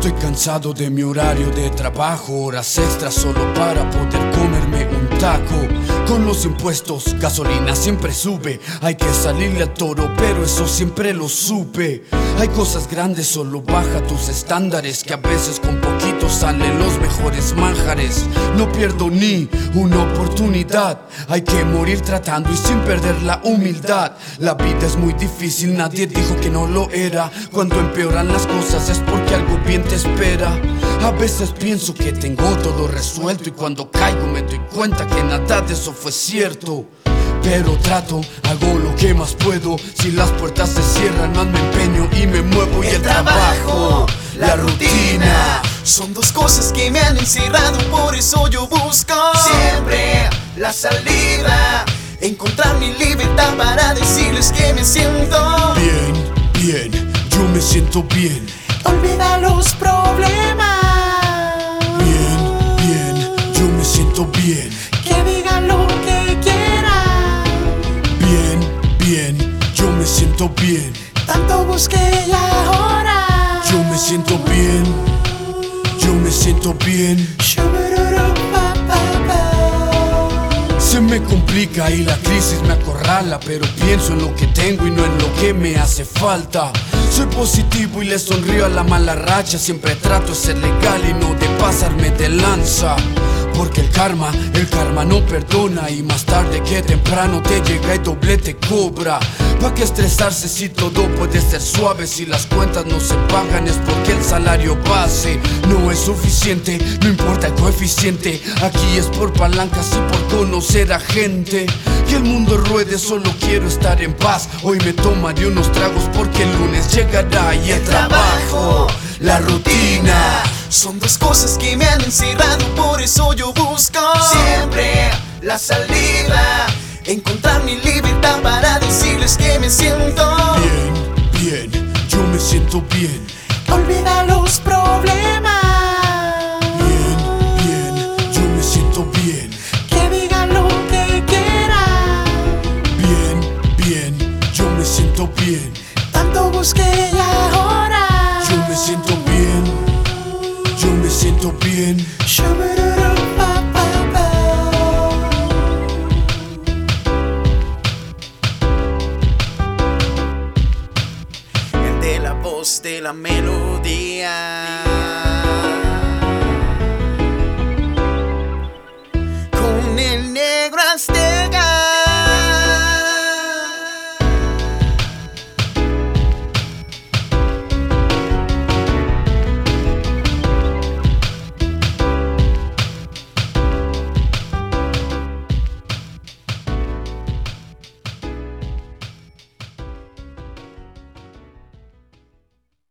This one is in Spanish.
Estoy cansado de mi horario de trabajo, horas extras solo para poder comerme un taco. Con los impuestos, gasolina siempre sube. Hay que salirle al toro, pero eso siempre lo supe. Hay cosas grandes, solo baja tus estándares, que a veces con poquito salen los mejores manjares. No pierdo ni una oportunidad, hay que morir tratando y sin perder la humildad. La vida es muy difícil, nadie dijo que no lo era. Cuando empeoran las cosas es porque algo bien te espera. A veces pienso que tengo todo resuelto y cuando caigo me doy cuenta que nada de eso fue cierto. Pero trato, hago lo que más puedo. Si las puertas se cierran, más me empeño y me muevo. Y el trabajo, la rutina, son dos cosas que me han encerrado, por eso yo busco siempre la salida, encontrar mi libertad para decirles que me siento bien, bien, yo me siento bien. Olvida los problemas. Bien, bien, yo me siento bien. Que digan lo que quieran. Bien, bien, yo me siento bien. Tanto busqué y ahora yo me siento bien. Yo me siento bien. Se me complica y la crisis me acorrala, pero pienso en lo que tengo y no en lo que me hace falta. Soy positivo y le sonrío a la mala racha. Siempre trato de ser legal y no de pasarme de lanza. Porque el karma no perdona, y más tarde que temprano te llega y doble te cobra. ¿Pa' qué estresarse si todo puede ser suave? Si las cuentas no se pagan es porque el salario base no es suficiente. No importa el coeficiente, aquí es por palancas y por conocer a gente. Que el mundo ruede, solo quiero estar en paz. Hoy me tomaré unos tragos porque el lunes llegará. Y el trabajo, la rutina, son dos cosas que me han encerrado, por eso yo busco siempre la salida, encontrar mi libertad para decirles que me siento bien, bien, yo me siento bien. Olvida los problemas. Bien, bien, yo me siento bien. Que digan lo que quieran. Bien, bien, yo me siento bien. Tanto busqué y ahora yo me siento bien. Yo me siento bien.